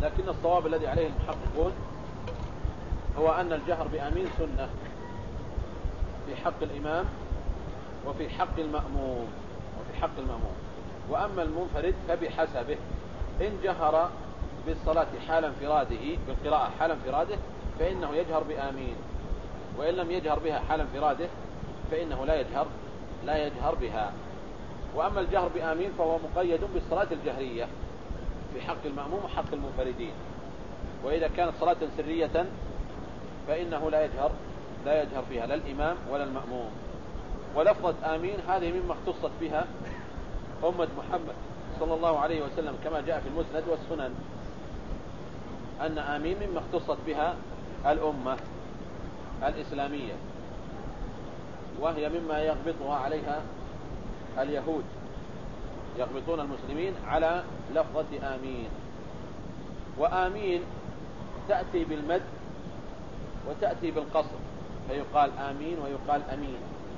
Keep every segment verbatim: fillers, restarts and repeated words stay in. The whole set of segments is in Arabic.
لكن الصواب الذي عليه المحققون هو أن الجهر بآمين سنة في حق الإمام وفي حق المأموم وفي حق المأموم. وأما المنفرد فبحسبه، إن جهر بالصلاة حال انفراده بالقراءة حال انفراده فإنه يجهر بآمين، وإن لم يجهر بها حال انفراده فإنه لا يجهر لا يجهر بها. وأما الجهر بآمين فهو مقيد بالصلاة الجهرية في حق المأموم وحق المنفردين، وإذا كانت صلاة سرية فإنه لا يجهر لا يجهر فيها لا الإمام ولا المأموم. ولفظة آمين هذه مما اختصت بها أمة محمد صلى الله عليه وسلم كما جاء في المسند والسنن، أن آمين مما اختصت بها الأمة الإسلامية، وهي مما يغبطها عليها اليهود، يغبطون المسلمين على لفظة آمين. وآمين تأتي بالمد وتأتي بالقصر، فيقال آمين ويقال أمين،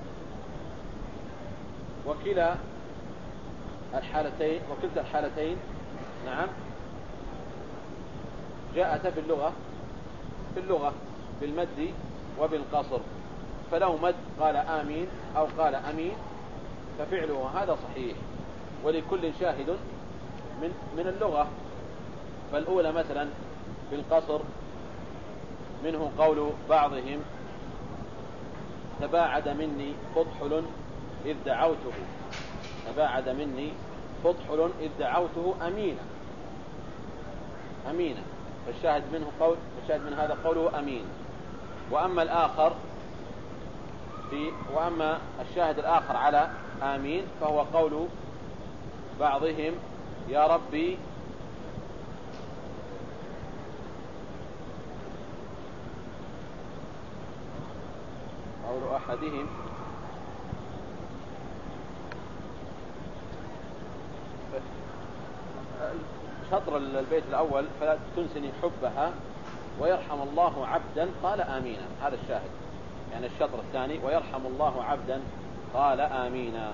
وكلا الحالتين وكلتا الحالتين نعم جاءت في اللغة في اللغة بالمد وبالقصر. فلو مد قال آمين أو قال أمين ففعله هذا صحيح، ولكل شاهد من من اللغة. فالأولى مثلا بالقصر منه قول بعضهم تباعد مني فضحل إذ دعوته تباعد مني فضحل إذ دعوته أمينا أمينا فالشاهد منه قول الشاهد من هذا قوله أمين. وأما الآخر في وأما الشاهد الآخر على آمين فهو قول بعضهم يا ربي قول أحدهم شطر البيت الأول فلا تنسني حبها ويرحم الله عبدا قال آمينا، هذا الشاهد. يعني الشطر الثاني ويرحم الله عبدا قال آمينا.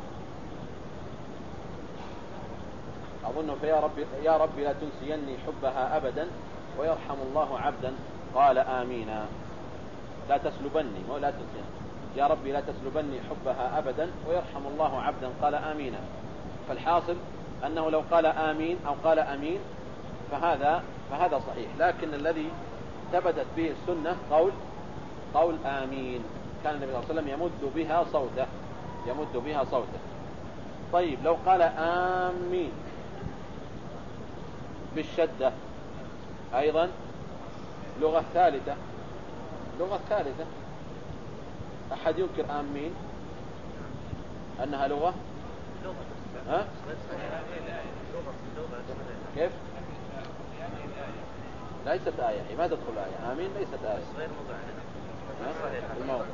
أظن فيا ربي يا ربي لا تنسيني حبها أبدا ويرحم الله عبدا قال آمينا. لا تسلبني مو لا تنسيني، يا ربي لا تسلبني حبها أبدا ويرحم الله عبدا قال آمينا. فالحاصل أنه لو قال آمين أو قال أمين فهذا فهذا صحيح، لكن الذي ثبتت به السنة قول قول آمين. كان النبي صلى الله عليه وسلم يمد بها صوته يمد بها صوته. طيب لو قال آمين بالشدة أيضا لغة ثالثة لغة ثالثة أحد ينكر آمين أنها لغة ها؟ كيف؟ ليست آية، ما تدخل آية. آمين ليست آية غير موضع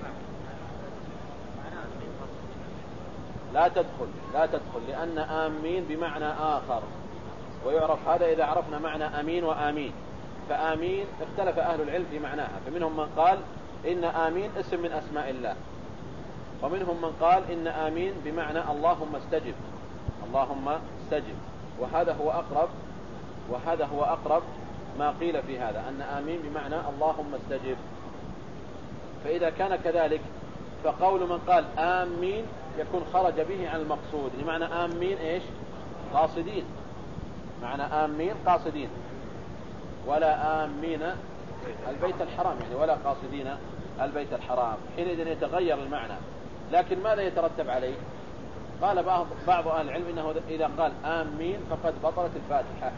لا تدخل لا تدخل لأن آمين بمعنى آخر، ويعرف هذا إذا عرفنا معنى أمين وآمين. فآمين اختلف أهل العلم في معناها، فمنهم من قال إن آمين اسم من أسماء الله، ومنهم من قال إن آمين بمعنى اللهم استجب اللهم استجب، وهذا هو أقرب وهذا هو أقرب ما قيل في هذا، أن آمين بمعنى اللهم استجب. فإذا كان كذلك فقول من قال آمين يكون خرج به عن المقصود، لمعنى آمين إيش؟ قاصدين، معنى آمين قاصدين، ولا آمين البيت الحرام يعني ولا قاصدين البيت الحرام، حينئذ يتغير المعنى. لكن ماذا يترتب عليه؟ قال بعض بعض أهل العلم إنه إذا قال آمين فقد بطلت الفاتحة،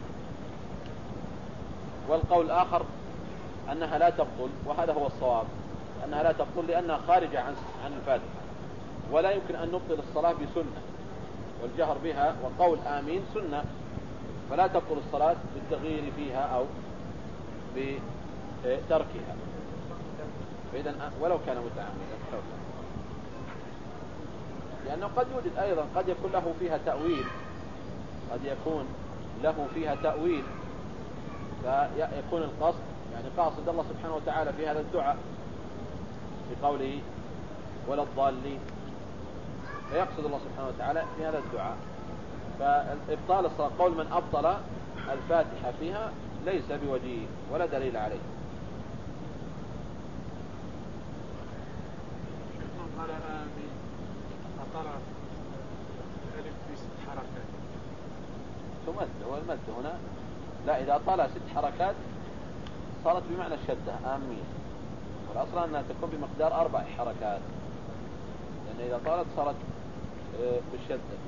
والقول الآخر أنها لا تبطل، وهذا هو الصواب، أنها لا تبطل لأنها خارجة عن عن الفاتحة، ولا يمكن أن نبطل الصلاة بسنة، والجهر بها وقول آمين سنة، فلا تبطل الصلاة بالتغيير فيها أو بتركها. فإذا ولو كان متعمدا، لأنه قد يوجد أيضا قد يكون له فيها تأويل قد يكون له فيها تأويل فيكون القصد يعني قاصد الله سبحانه وتعالى في هذا الدعاء بقوله ولا الضالين، فيقصد الله سبحانه وتعالى في هذا الدعاء. فإبطال الصلاة قول من أبطل الفاتحة فيها ليس بوجيه ولا دليل عليه. من قال آمين أطلع الألف في ست حركات تمد، والمد هنا لا، إذا طال ست حركات صارت بمعنى الشدة آمين، والأصل أنها تكون بمقدار أربع حركات، لأن إذا طالت صارت بالشدة.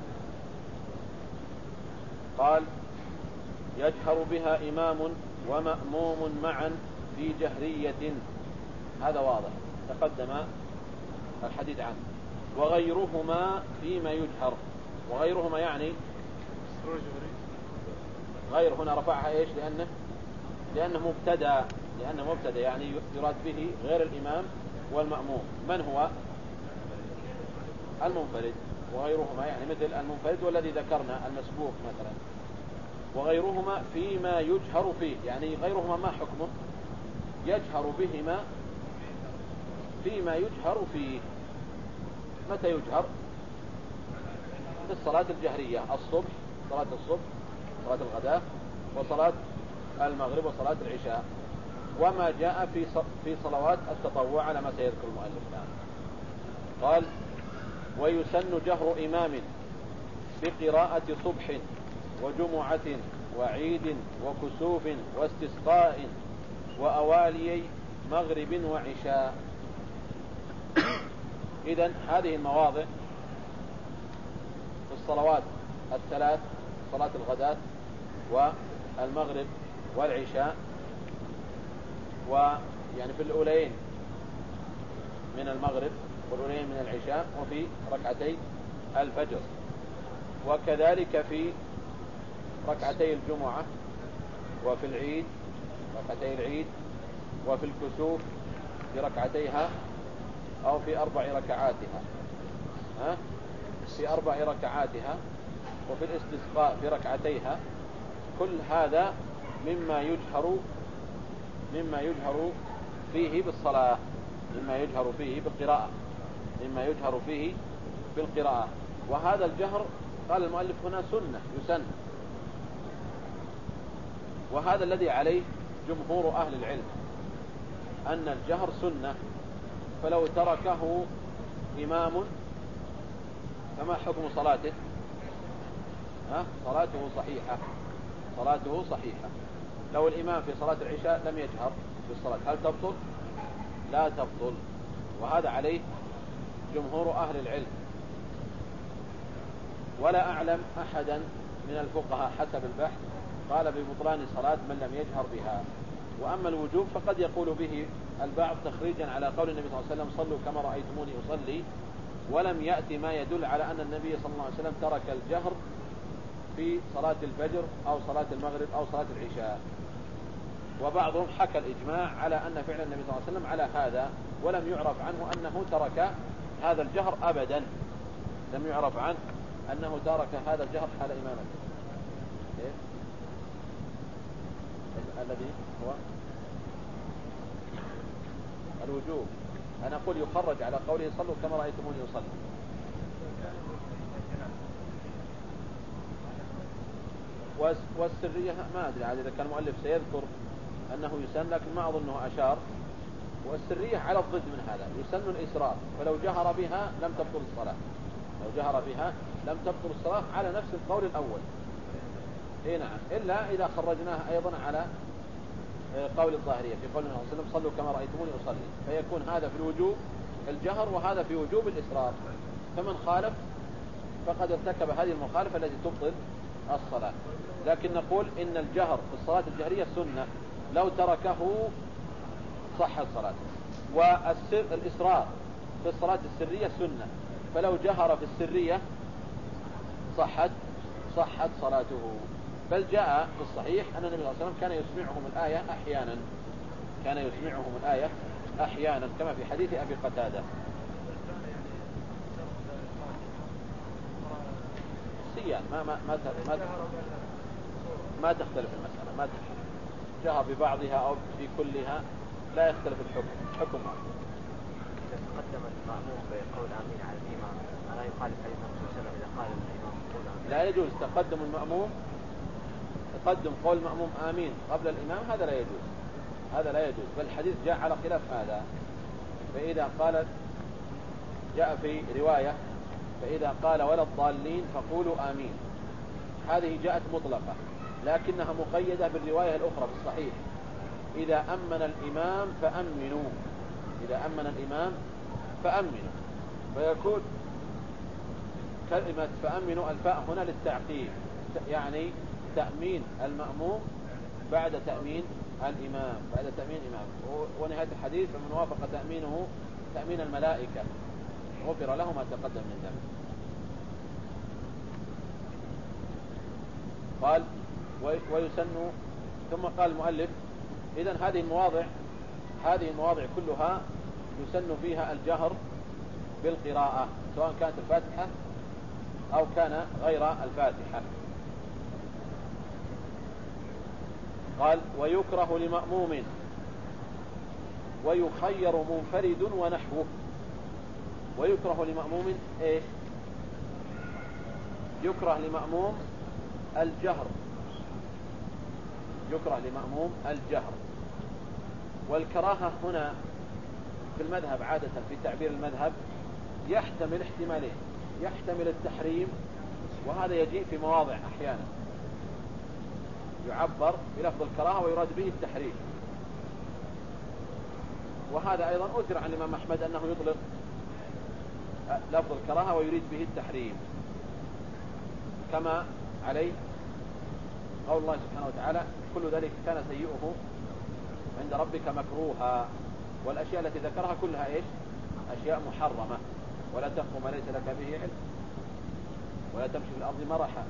قال يجهر بها إمام ومأموم معا في جهرية، هذا واضح تقدم الحديث عنه. وغيرهما فيما يجهر، وغيرهما يعني غير هنا رفعها إيش؟ لأنه لأنه مبتدأ، لأنه مبتدأ يعني يراد به غير الإمام والمأموم. من هو؟ المنفرد. وغيرهما يعني مثل المنفرد والذي ذكرنا المسبوق مثلا. وغيرهما فيما يجهر فيه، يعني غيرهما ما حكمه؟ يجهر بهما فيما يجهر فيه. متى يجهر؟ في الصلاة الجهرية، الصبح، صلاة الصبح، صلاة الغداء، وصلاة المغرب، وصلاة العشاء، وما جاء في في صلوات التطوع على ما سيذكر المؤلف الآن. قال ويسن جهر إمام بقراءة صبح وجمعة وعيد وكسوف واستسقاء وأوالي مغرب وعشاء. إذن هذه المواضع في الصلوات الثلاث، صلاة الغداة والمغرب والعشاء، ويعني في الأولين من المغرب والأولين من العشاء، وفي ركعتي الفجر، وكذلك في ركعتي الجمعة، وفي العيد ركعتي العيد، وفي الكسوف في ركعتيها أو في أربع ركعاتها، ها؟ في أربع ركعاتها، وفي الاستسقاء في ركعتيها. كل هذا مما يجهر مما يجهر فيه بالصلاة، مما يجهر فيه بالقراءة، مما يجهر فيه بالقراءة. وهذا الجهر قال المؤلف هنا سنة يسن، وهذا الذي عليه جمهور أهل العلم، أن الجهر سنة، فلو تركه إمام فما حكم صلاته؟ ها؟ صلاته صحيحة، صلاته صحيحة. لو الإمام في صلاة العشاء لم يجهر بالصلاة هل تبطل؟ لا تبطل، وهذا عليه جمهور أهل العلم. ولا أعلم أحدا من الفقهاء حسب البحث قال ببطلان صلاة من لم يجهر بها. وأما الوجوب فقد يقول به البعض تخريجا على قول النبي صلى الله عليه وسلم صلوا كما رأيتموني أصلي، ولم يأتي ما يدل على أن النبي صلى الله عليه وسلم ترك الجهر في صلاة الفجر أو صلاة المغرب أو صلاة العشاء. وبعضهم حكى الإجماع على أن فعل النبي صلى الله عليه وسلم على هذا، ولم يعرف عنه أنه ترك هذا الجهر أبدا، لم يعرف عنه أنه ترك هذا الجهر حال إمامته. إيه؟ الذي هو الوجوب، أنا أقول يخرج على قوله صلوا كما رأيتموني يصلي. والسرية ما أدري عاد إذا كان المؤلف سيذكر أنه يسن، لكن ما أظنه أشار. والسرية على الضد من هذا، يسن الإسرار، فلو جهر بها لم تبطل الصلاة، لو جهر بها لم تبطل الصلاة على نفس القول الأول. إيه نعم، إلا إذا خرجناه أيضا على قول الظاهرية في قول النبي صلى الله عليه وسلم صلوا كما رأيتموني أصلي، فيكون هذا في الوجوب الجهر وهذا في وجوب الإسرار. فمن خالف فقد ارتكب هذه المخالفة التي تبطل الصلاة. لكن نقول إن الجهر في الصلاة الجهرية سنة، لو تركه صحت صلاته. والسر الإسرار في الصلاة السرية سنة، فلو جهر في السرية صحت صحت صلاته. بل جاء في الصحيح أن النبي صلى الله عليه وسلم كان يسمعهم الآية أحيانا، كان يسمعهم الآية أحيانا كما في حديث أبي قتادة. سيان ما ما ما ما, ما تختلف المسألة، ما تختلف جهر ببعضها أو في كلها لا يختلف الحكم، حكمها. تقدم المأموم بقول آمين على الإمام، ألا يخالف حديث الرسول صلى الله عليه وسلم إذا قال الإمام قول آمين؟ لا يجوز تقدم المأموم تقدم قول المأموم آمين قبل الإمام هذا لا يجوز، هذا لا يجوز، بل الحديث جاء على خلاف هذا. فإذا قالت جاء في رواية فإذا قال ولا الضالين فقولوا آمين، هذه جاءت مطلقة لكنها مقيدة بالرواية الأخرى في الصحيح إذا أمن الإمام فأمنوا، إذا أمن الإمام فأمنوا، فيكون كلمة فأمنوا الفاء هنا للتعقيب، يعني تأمين المأموم بعد تأمين الإمام، بعد تأمين الإمام. ونهاية الحديث فمن وافق تأمينه تأمين الملائكة غفر له ما تقدم من ذنبه. قال ويسن، ثم قال المؤلف إذن هذه المواضع هذه المواضع كلها يسن فيها الجهر بالقراءة سواء كانت الفاتحة أو كان غير الفاتحة. قال ويكره لمأموم ويخير منفرد ونحوه. ويكره لمأموم إيش؟ يكره لمأموم الجهر، يكره لمأموم الجهر. والكراهة هنا في المذهب عادة في تعبير المذهب يحتمل احتمالين، يحتمل التحريم وهذا يجيء في مواضع أحيانا يعبر بلفظ الكراهة ويراد به التحريم، وهذا أيضا أثر عن الإمام أحمد أنه يطلق لفظ الكراهة ويريد به التحريم، كما عليه قول الله سبحانه وتعالى كل ذلك كان سيئه عند ربك مكروها. والأشياء التي ذكرها كلها إيش؟ أشياء محرمة. ولا تقف ما ليس لك به علم ولا تمشي في الأرض مرحا.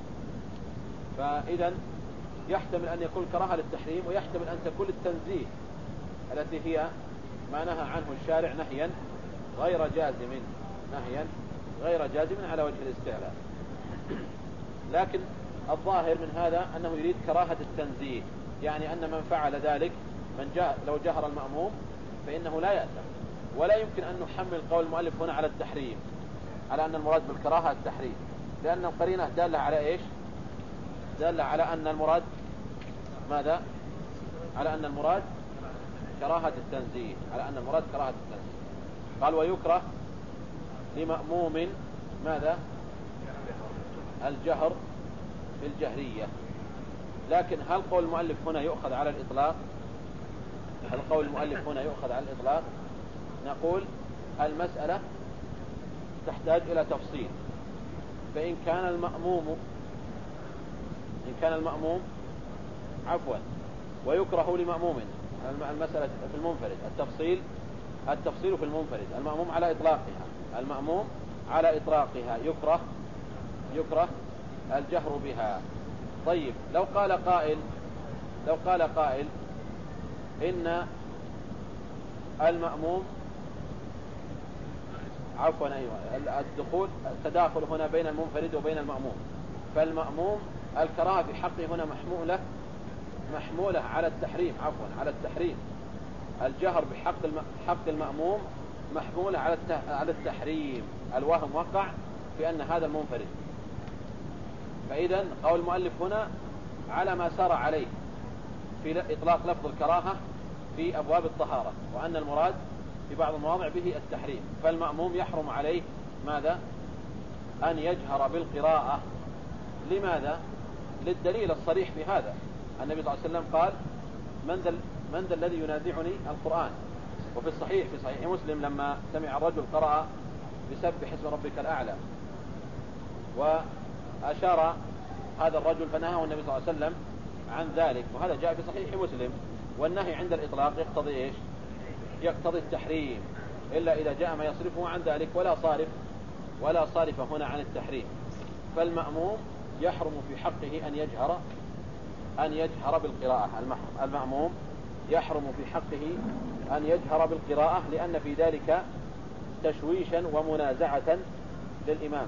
فإذا يحتمل أن يكون كراهة للتحريم ويحتمل أن تكون التنزيه التي هي ما نهى عنه الشارع نهيا غير جازم، نهيا غير جازم على وجه الاستعلاء. لكن الظاهر من هذا أنه يريد كراهة التنزيه، يعني أن من فعل ذلك من جاء لو جهر المأموم فإنه لا يأثم. ولا يمكن أن نحمل قول المؤلف هنا على التحريم، على أن المراد بالكراهة التحريم، لأن القرينة دالة على إيش؟ دالة على أن المراد ماذا؟ على أن المراد كراهة التنزيه، على أن المراد كراهة التنزيه. قال ويكره لمأموم ماذا؟ الجهر بالجهرية. لكن هل قول المؤلف هنا يؤخذ على الإطلاق؟ هل قول المؤلف هنا يؤخذ على الإطلاق؟ نقول المسألة تحتاج إلى تفصيل. فإن كان المأموم إن كان المأموم عفوا ويكره لمأموم، المسألة في المنفرد التفصيل التفصيل في المنفرد، المأموم على إطلاقها، المأموم على إطلاقها يكره يكره الجهر بها. طيب لو قال قائل لو قال قائل إن المأموم عفوا أيوة الدخول التداخل هنا بين المنفرد وبين المأموم، فالمأموم الكراهة في حقه هنا محمولة محمولة على التحريم، عفوا على التحريم. الجهر بحق حق المأموم محمولة على على التحريم. الوهم وقع في أن هذا المنفرد. فإذا قول المؤلف هنا على ما سار عليه في إطلاق لفظ الكراهة في أبواب الطهارة، وأن المراد في بعض المواضع به التحريم. فالمأموم يحرم عليه ماذا؟ أن يجهر بالقراءة. لماذا؟ للدليل الصريح في هذا. النبي صلى الله عليه وسلم قال من ذا من ذا الذي ينازعني القرآن. وفي الصحيح في صحيح مسلم لما سمع الرجل قرأ بسبح اسم ربك الأعلى وأشار هذا الرجل فنهاه النبي صلى الله عليه وسلم عن ذلك، وهذا جاء في صحيح مسلم. والنهي عند الإطلاق يقتضي إيش؟ يقتضي التحريم، إلا إذا جاء ما يصرفه عن ذلك، ولا صارف ولا صارف هنا عن التحريم. فالمأموم يحرم في حقه أن يجهر أن يجهر بالقراءة. المأموم يحرم في حقه أن يجهر بالقراءة، لأن في ذلك تشويشا ومنازعة للإمام.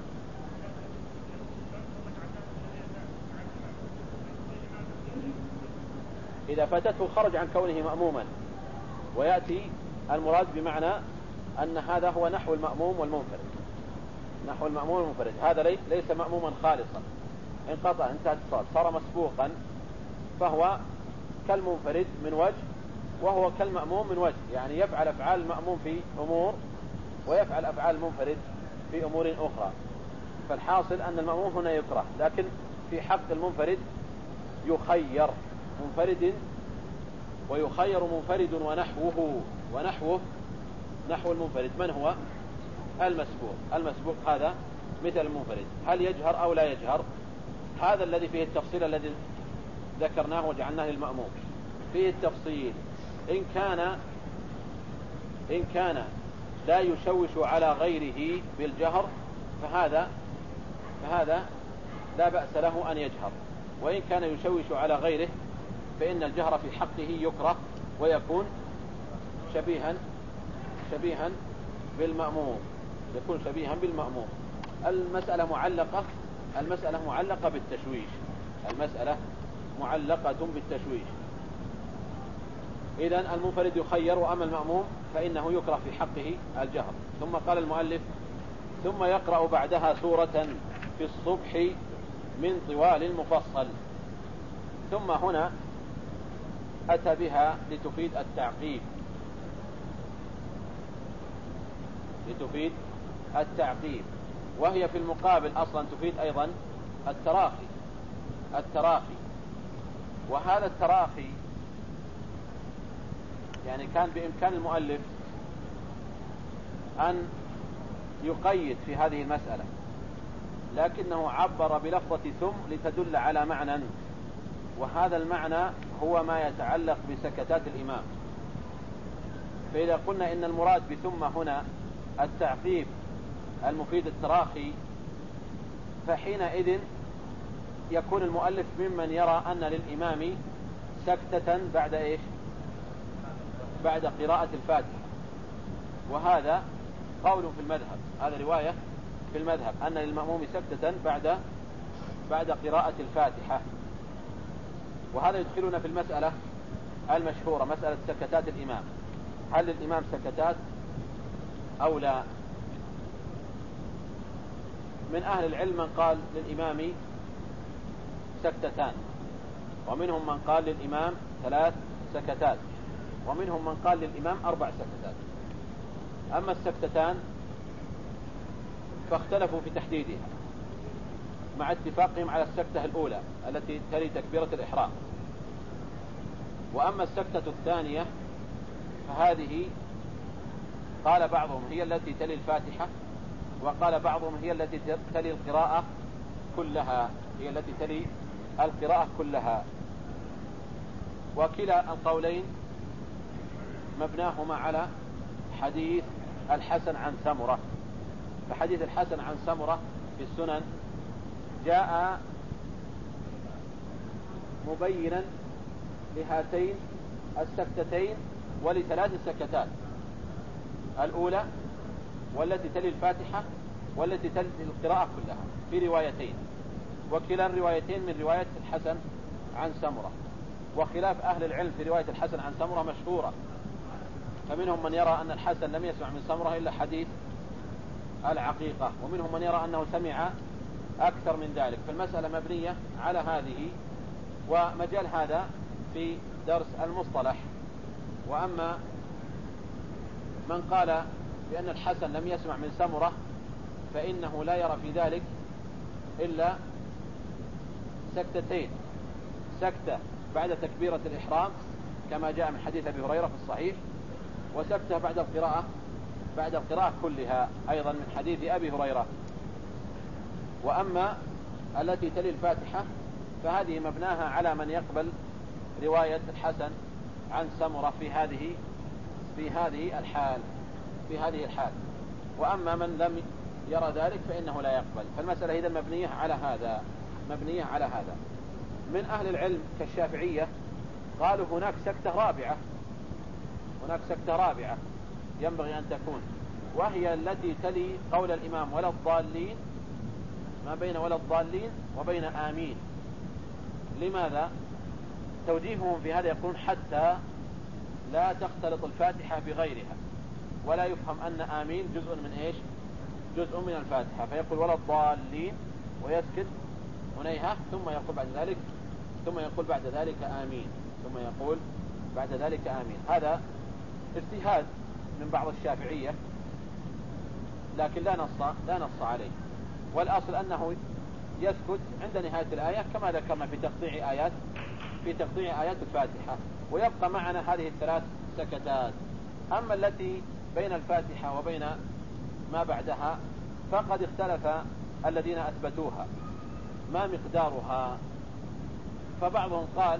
إذا فاتته خرج عن كونه مأموما، ويأتي المراد بمعنى أن هذا هو نحو المأموم والمنفرد، نحو المأموم والمنفرد. هذا ليس مأموما خالصا، انقطع انتهت الصلاة، صار مسبوقا فهو كالمنفرد من وجه، وهو كالمأموم من وجه، يعني يفعل أفعال المأموم في أمور ويفعل أفعال المنفرد في أمور أخرى. فالحاصل أن المأموم هنا يكره، لكن في حق المنفرد يخير منفرد، ويخير منفرد ونحوه. ونحوه نحو المنفرد من هو؟ المسبوق. المسبوق هذا مثل المنفرد، هل يجهر أو لا يجهر؟ هذا الذي فيه التفصيل الذي ذكرناه وجعلناه للمأموم، فيه التفصيل. إن كان إن كان لا يشوش على غيره بالجهر فهذا فهذا لا بأس له أن يجهر، وإن كان يشوش على غيره فإن الجهر في حقه يكره ويكون شبيها شبيها بالمأموم، يكون شبيها بالمأموم. المسألة معلقة المسألة معلقة بالتشويش المسألة معلقة بالتشويش. إذن المنفرد يخير، وأما المأموم فإنه يكره في حقه الجهر. ثم قال المؤلف: ثم يقرأ بعدها سورة في الصبح من طوال المفصل. ثم هنا أتى بها لتفيد التعقيب لتفيد التعقيب وهي في المقابل أصلا تفيد أيضا التراخي التراخي وهذا التراخي يعني كان بإمكان المؤلف أن يقيد في هذه المسألة، لكنه عبر بلفظة ثم لتدل على معنى، وهذا المعنى هو ما يتعلق بسكتات الإمام. فإذا قلنا إن المراد بثم هنا التعقيب المفيد التراخي، فحينئذ يكون المؤلف ممن يرى أن للإمام سكتة بعد إيش؟ بعد قراءة الفاتحة، وهذا قول في المذهب، هذا رواية في المذهب أن للمأموم سكتة بعد بعد قراءة الفاتحة. وهذا يدخلنا في المسألة المشهورة، مسألة سكتات الإمام، هل للإمام سكتات أو لا؟ من أهل العلم من قال للإمام سكتتان، ومنهم من قال للإمام ثلاث سكتات، ومنهم من قال للإمام أربع سكتات. أما السكتتان فاختلفوا في تحديدها مع اتفاقهم على السكتة الأولى التي تلي تكبيرة الإحرام. وأما السكتة الثانية فهذه قال بعضهم هي التي تلي الفاتحة، وقال بعضهم هي التي تلي القراءة كلها هي التي تلي القراءة كلها. وكلا القولين مبناهما على حديث الحسن عن سمرة. فحديث الحسن عن سمرة في السنن جاء مبينا لهاتين السكتتين ولثلاث سكتات، الأولى والتي تلي الفاتحة والتي تلي القراءة كلها في روايتين، وكلا الروايتين من رواية الحسن عن سمرة. وخلاف أهل العلم في رواية الحسن عن سمرة مشهورة، فمنهم من يرى أن الحسن لم يسمع من سمرة إلا حديث العقيقة، ومنهم من يرى أنه سمع أكثر من ذلك. فالمسألة مبنية على هذه، ومجال هذا في درس المصطلح. وأما من قال بأن الحسن لم يسمع من سمرة فإنه لا يرى في ذلك إلا سكتتين، سكتة بعد تكبيرة الإحرام كما جاء من حديث أبي هريرة في الصحيح، وسكتة بعد القراءة بعد القراءة كلها أيضا من حديث أبي هريرة. وأما التي تلي الفاتحة فهذه مبناها على من يقبل رواية الحسن عن سمرة في هذه في هذه الحال في هذه الحال وأما من لم يرى ذلك فإنه لا يقبل. فالمسألة إذا مبنية على هذا مبنية على هذا. من أهل العلم كالشافعية قالوا هناك سكتة رابعة هناك سكتة رابعة ينبغي أن تكون، وهي التي تلي قول الإمام ولا الضالين، ما بين ولا الضالين وبين آمين. لماذا؟ توجيههم في هذا يقولون حتى لا تختلط الفاتحة بغيرها، ولا يفهم أن آمين جزء من إيش؟ جزء من الفاتحة، فيقول ولا الضالين ويسكت هنيها، ثم يقول بعد ذلك ثم يقول بعد ذلك آمين، ثم يقول بعد ذلك آمين. هذا اجتهاد من بعض الشافعية، لكن لا نص لا نص عليه، والأصل أنه يسكت عند نهاية الآية كما ذكرنا في تقطيع آيات في تقطيع آيات الفاتحة، ويبقى معنا هذه الثلاث سكتات. أما التي بين الفاتحة وبين ما بعدها فقد اختلف الذين أثبتوها ما مقدارها، فبعضهم قال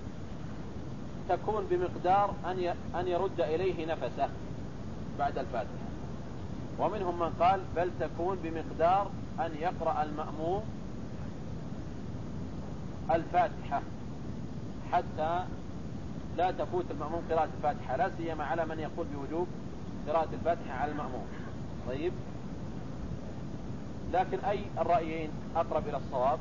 تكون بمقدار أن يرد إليه نفسه بعد الفاتحة، ومنهم من قال بل تكون بمقدار أن يقرأ المأموم الفاتحة حتى لا تفوت المأموم قراءة الفاتحة، لا سيما على من يقول بوجوب قراءة الفاتحة على المأموم. طيب، لكن أي الرأيين أقرب إلى الصواب؟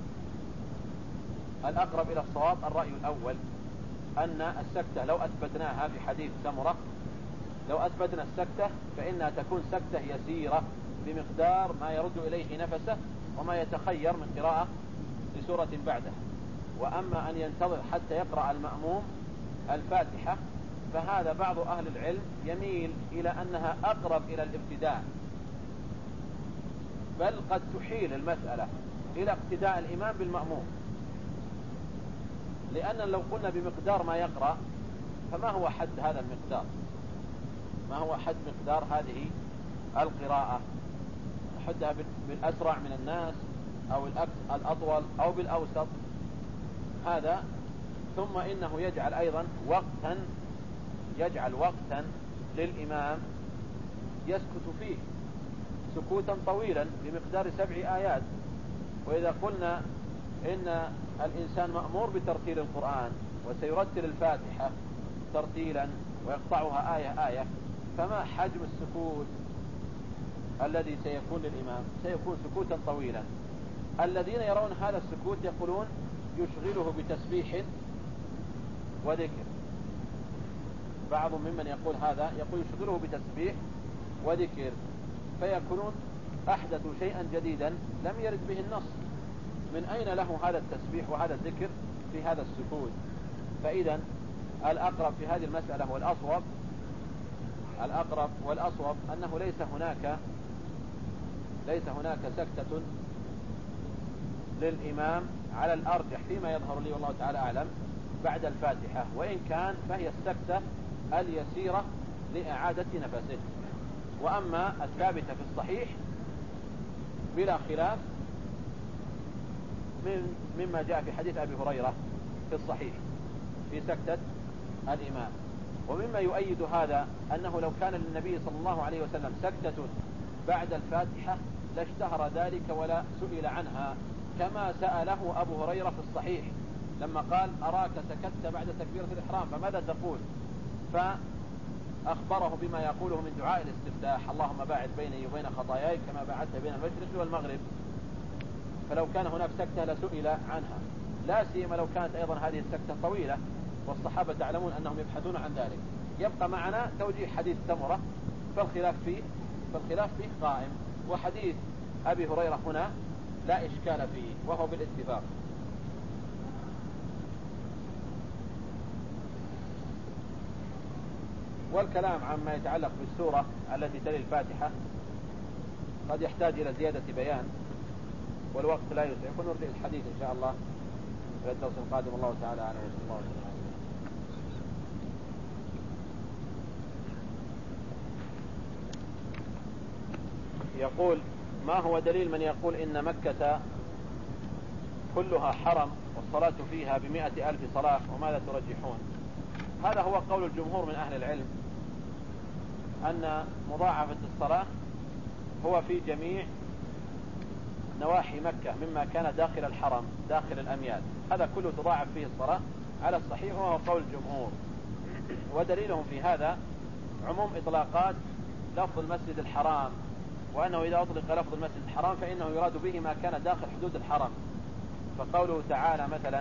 الأقرب إلى الصواب الرأي الأول، أن السكتة لو أثبتناها في حديث سمرة، لو أثبتنا السكتة فإنها تكون سكتة يسيرة بمقدار ما يرد إليه نفسه وما يتخير من قراءة لسورة بعده. وأما أن ينتظر حتى يقرأ المأموم الفاتحة فهذا بعض أهل العلم يميل إلى أنها أقرب إلى الابتداء، بل قد تحيل المسألة إلى اقتداء الإمام بالمأموم، لأن لو قلنا بمقدار ما يقرأ فما هو حد هذا المقدار؟ ما هو حد مقدار هذه القراءة؟ حدها بالأسرع من الناس أو الأطول أو بالأوسط؟ هذا. ثم إنه يجعل أيضا وقتا يجعل وقتا للإمام يسكت فيه سكوتا طويلا بمقدار سبع آيات. وإذا قلنا إن الإنسان مأمور بترتيل القرآن وسيرتل الفاتحة ترتيلا ويقطعها آية آية، فما حجم السكوت الذي سيكون للإمام؟ سيكون سكوتا طويلا. الذين يرون هذا السكوت يقولون يشغله بتسبيح وذكر، بعض ممن يقول هذا يقول يشغله بتسبيح وذكر، فيكونون أحدثوا شيئا جديدا لم يرد به النص. من أين له هذا التسبيح وهذا الذكر في هذا السكوت؟ فإذا الأقرب في هذه المسألة والأصوب الأقرب والأصوب أنه ليس هناك ليس هناك سكتة للإمام على الأرجح فيما يظهر لي والله تعالى أعلم بعد الفاتحة، وإن كان فهي السكتة اليسيرة لإعادة نفسه. وأما الثابتة في الصحيح بلا خلاف من مما جاء في حديث أبي هريرة في الصحيح في سكتة الإمام. ومما يؤيد هذا أنه لو كان للنبي صلى الله عليه وسلم سكتة بعد الفاتحة لاشتهر ذلك ولا سئل عنها، كما سأله أبو هريرة في الصحيح لما قال أراك سكت بعد تكبيرة الإحرام فماذا تقول؟ فأخبره بما يقوله من دعاء الاستفتاح: اللهم باعد بيني وبين خطاياي كما باعدت بين المشرق والمغرب. فلو كان هناك سكتة لسئل عنها، لا سيما لو كانت أيضا هذه السكتة طويلة، والصحابة تعلمون أنهم يبحثون عن ذلك. يبقى معنا توجيه حديث سمرة، فالخلاف فيه فالخلاف فيه قائم، وحديث أبي هريرة هنا لا إشكال فيه وهو بالاتفاق. والكلام عما يتعلق بالسورة التي تلي الفاتحة قد يحتاج إلى زيادة بيان، والوقت لا يسع، فنرجع الحديث إن شاء الله في الدرس القادم. الله تعالى أعلم وصلى الله وسلم. يقول: ما هو دليل من يقول إن مكة كلها حرم والصلاة فيها بمئة ألف صلاة، وماذا ترجحون؟ هذا هو قول الجمهور من أهل العلم، أن مضاعفة الصلاة هو في جميع نواحي مكة مما كان داخل الحرم داخل الأميال، هذا كله تضاعف فيه الصلاة على الصحيح، وهو قول الجمهور. ودليلهم في هذا عموم إطلاقات لفظ المسجد الحرام، وأنه إذا أطلق لفظ المسجد الحرام فإنه يراد به ما كان داخل حدود الحرم. فقوله تعالى مثلا: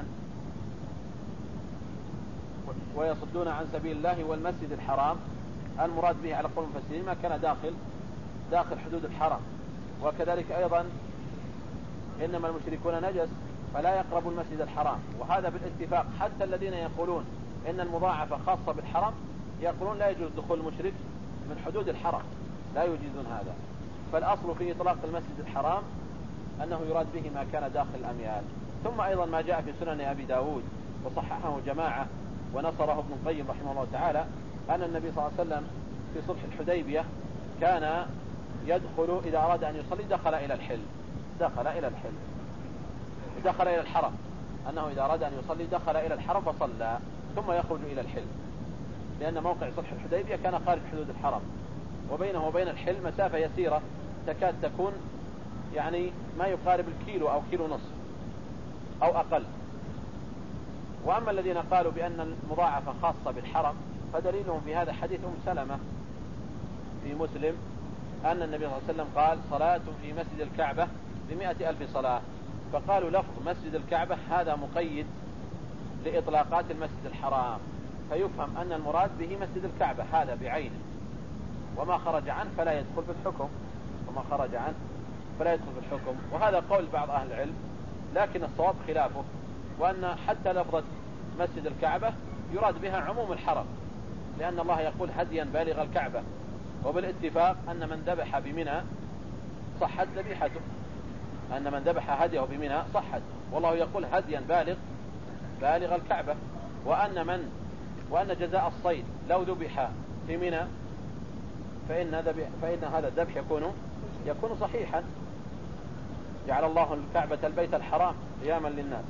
ويصدون عن سبيل الله والمسجد الحرام، المراد به على قول المفسرين ما كان داخل داخل حدود الحرم. وكذلك أيضا إنما المشركون نجس، فلا يقرب المسجد الحرام. وهذا بالاتفاق، حتى الذين يقولون إن المضاعفة خاصة بالحرم يقولون لا يجوز دخول المشرك من حدود الحرم، لا يجيزون هذا. فالأصل في إطلاق المسجد الحرام أنه يراد به ما كان داخل الأميال. ثم أيضا ما جاء في سنن أبي داود وصححه جماعة ونصره ابن القيم رحمه الله تعالى، أن النبي صلى الله عليه وسلم في صلح الحديبية كان يدخل إذا أراد أن يصلي دخل إلى الحل دخل إلى الحل دخل إلى الحرم، أنه إذا أراد أن يصلي دخل إلى الحرم فصلى ثم يخرج إلى الحل، لأن موقع صلح الحديبية كان خارج حدود الحرم، وبينه وبين الحل مسافة يسيرة تكاد تكون يعني ما يقارب الكيلو أو كيلو نصف أو أقل. وأما الذين قالوا بأن المضاعفة خاصة بالحرم فدليلهم في هذا حديث أم سلمة في مسلم أن النبي صلى الله عليه وسلم قال صلاة في مسجد الكعبة بمئة ألف صلاة، فقالوا لفظ مسجد الكعبة هذا مقيد لإطلاقات المسجد الحرام، فيفهم أن المراد به مسجد الكعبة هذا بعينه، وما خرج عنه فلا يدخل في الحكم وما خرج عنه فلا يدخل في الحكم. وهذا قول بعض أهل العلم، لكن الصواب خلافه، وأن حتى لفظة مسجد الكعبة يراد بها عموم الحرم، لأن الله يقول هديا بالغ الكعبة، وبالاتفاق أن من ذبح بمنى صحت ذبيحته، أن من ذبح هديه بمنى صحت، والله يقول هديا بالغ بالغ الكعبة، وأن من وأن جزاء الصيد لو ذبح في منى فإن, ذبح فإن هذا الذبح يكون يكون صحيحا. جعل الله الكعبة البيت الحرام قياما للناس.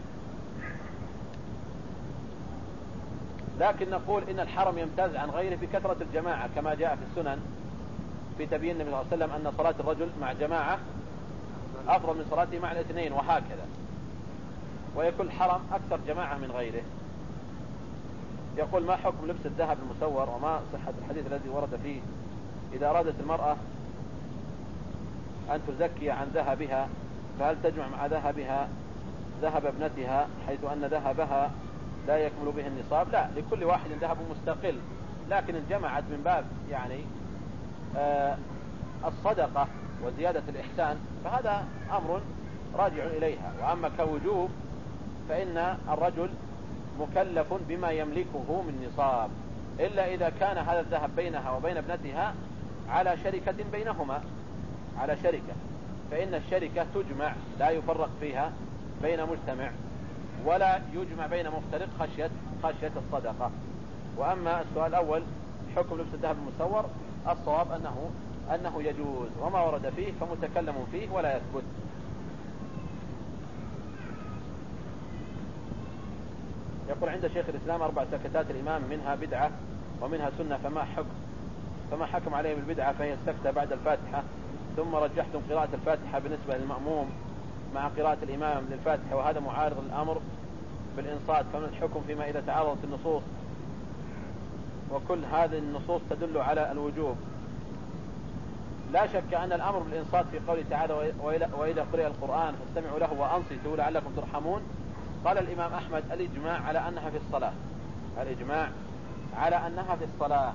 لكن نقول إن الحرم يمتاز عن غيره بكثرة الجماعة، كما جاء في السنن في تبيين النبي صلى الله عليه وسلم أن صلاة الرجل مع جماعة أفضل من صلاته مع الاثنين، وهكذا، ويكون الحرم أكثر جماعة من غيره. يقول ما حكم لبس الذهب المسور، وما صحة الحديث الذي ورد فيه إذا أرادت المرأة أن تزكي عن ذهبها فهل تجمع مع ذهبها ذهب ابنتها، حيث أن ذهبها لا يكمل به النصاب؟ لا، لكل واحد ذهب مستقل، لكن جمعت من باب يعني آه الصدقة وزيادة الإحسان فهذا أمر راجع إليها. وأما كوجوب فإن الرجل مكلف بما يملكه من نصاب، إلا إذا كان هذا الذهب بينها وبين ابنتها على شركة بينهما، على شركة، فإن الشركة تجمع لا يفرق فيها بين مجتمع، ولا يجمع بين مفترق خشية خشية الصدقة. وأما السؤال الأول حكم لبس الذهب المسور، الصواب أنه أنه يجوز، وما ورد فيه فمتكلم فيه ولا يثبت. يقول عند شيخ الإسلام أربع سكتات الإمام منها بدعة ومنها سنة، فما حكم فما حكم عليه بالبدعة؟ فهي السكتة بعد الفاتحة، ثم رجحتم قراءة الفاتحة بالنسبة للمأموم مع قراءة الإمام للفاتحة، وهذا معارض الأمر بالإنصات، فمن الحكم فيما إذا تعارضت النصوص؟ وكل هذه النصوص تدل على الوجوب. لا شك أن الأمر بالإنصات في قوله تعالى وإذا قرئ القرآن فاستمعوا له وأنصتوا لعلكم ترحمون، قال الإمام أحمد الإجماع على أنها في الصلاة، الإجماع على أنها في الصلاة.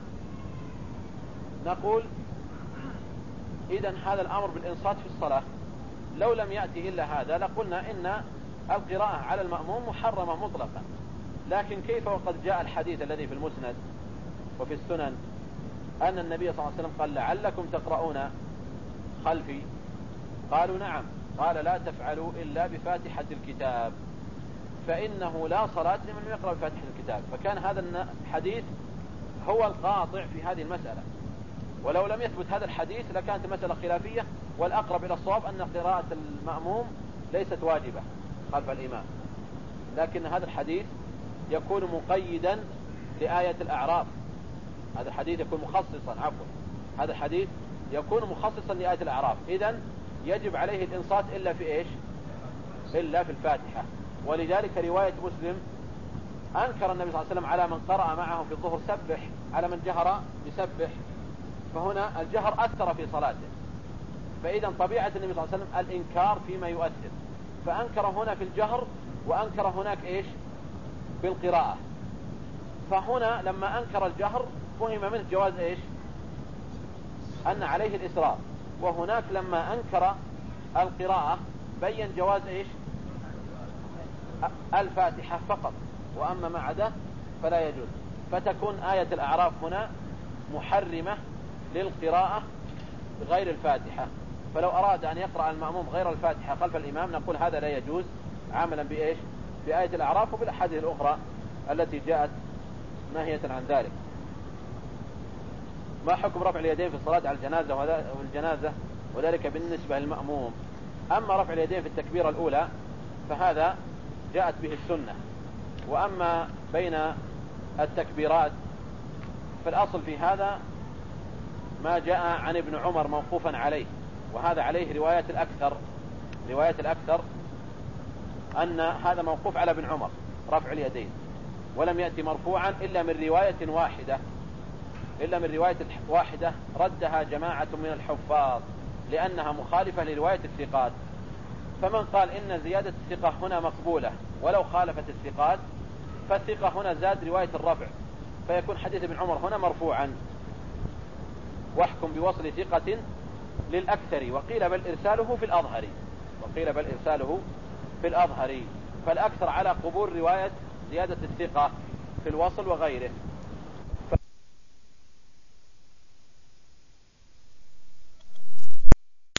نقول إذن هذا الأمر بالإنصات في الصلاة لو لم يأتي إلا هذا لقلنا إن القراءة على المأموم محرمة مطلقا، لكن كيف وقد جاء الحديث الذي في المسند وفي السنن أن النبي صلى الله عليه وسلم قال لعلكم تقرؤون خلفي، قالوا نعم، قال لا تفعلوا إلا بفاتحة الكتاب فإنه لا صلاة لمن يقرأ بفاتحة الكتاب. فكان هذا الحديث هو القاطع في هذه المسألة، ولو لم يثبت هذا الحديث لكانت المسألة خلافية، والأقرب إلى الصواب أن قراءة المأموم ليست واجبة خلف الإمام، لكن هذا الحديث يكون مقيدا لآية الأعراف، هذا الحديث يكون مخصصا عفوا هذا الحديث يكون مخصصا لآية الأعراف، إذن يجب عليه الإنصات إلا في إيش؟ إلا في الفاتحة. ولذلك رواية مسلم أنكر النبي صلى الله عليه وسلم على من قرأ معه في الظهر سبح على من جهر بسبح، فهنا الجهر أثر في صلاته، فإذا طبيعة النبي صلى الله عليه وسلم الإنكار فيما يؤثر، فأنكر هنا في الجهر وأنكر هناك إيش؟ في القراءة. فهنا لما أنكر الجهر فهم منه جواز إيش؟ أن عليه الإسراف، وهناك لما أنكر القراءة بين جواز إيش؟ الفاتحة فقط، وأما ما عدا فلا يجوز. فتكون آية الأعراف هنا محرمة للقراءة غير الفاتحة. فلو أراد أن يقرأ المأموم غير الفاتحة خلف الإمام نقول هذا لا يجوز، عملا بإيش؟ بآية الأعراف وبالأحاديث الأخرى التي جاءت ناهية عن ذلك. ما حكم رفع اليدين في الصلاة على الجنازة والجنازة وذلك بالنسبة للمأموم؟ أما رفع اليدين في التكبيرة الأولى فهذا جاءت به السنة، وأما بين التكبيرات فالأصل في هذا ما جاء عن ابن عمر موقوفا عليه، وهذا عليه رواية الأكثر رواية الأكثر أن هذا موقوف على ابن عمر رفع اليدين، ولم يأتي مرفوعا إلا من رواية واحدة إلا من رواية واحدة ردها جماعة من الحفاظ لأنها مخالفة لرواية الثقات. فمن قال إن زيادة الثقة هنا مقبولة ولو خالفت الثقات، فالثقة هنا زاد رواية الرفع، فيكون حديث ابن عمر هنا مرفوعا. واحكم بوصل ثقة للأكثر، وقيل بل إرساله في الأظهر وقيل بل إرساله في الأظهر فالأكثر على قبول رواية زيادة الثقة في الوصل وغيره.